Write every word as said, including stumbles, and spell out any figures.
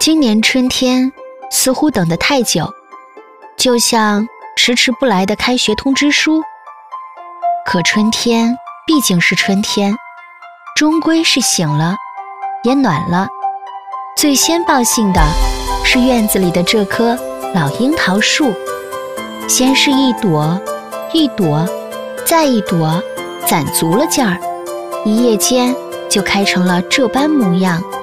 今年春天似乎等得太久，就像迟迟不来的开学通知书。可春天毕竟是春天，终归是醒了，也暖了。最先报信的是院子里的这棵老樱桃树，先是一朵一朵再一朵，攒足了劲儿，一夜间就开成了这般模样。